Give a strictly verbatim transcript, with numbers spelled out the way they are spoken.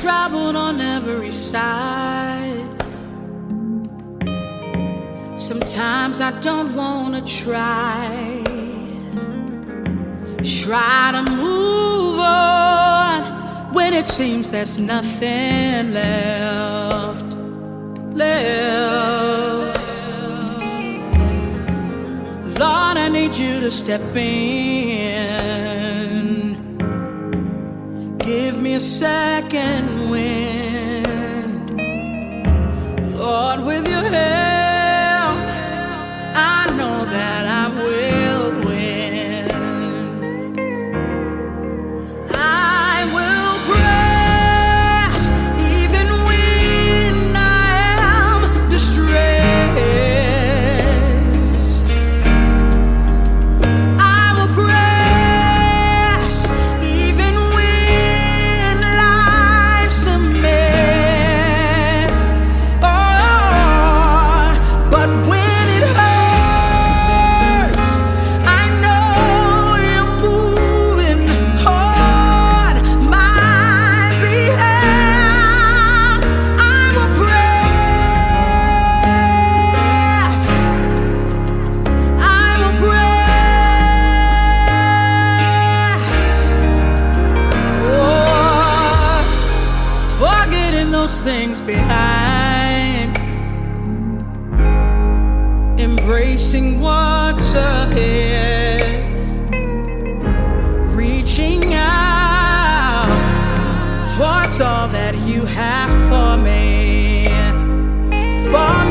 troubled on every side. Sometimes I don't wanna try. Try to move on when it seems there's nothing left. Left. Lord, I need you to step in. Give me a second wind. Lord, with your help, I know that I will win. I will press even when I am distressed. I will press even when life's a mess. Oh, but when it hurts, I know you're moving on my behalf. I will press. I will press. Oh, forgetting those things behind, embracing what's ahead, reaching out towards all that you have for me, for me.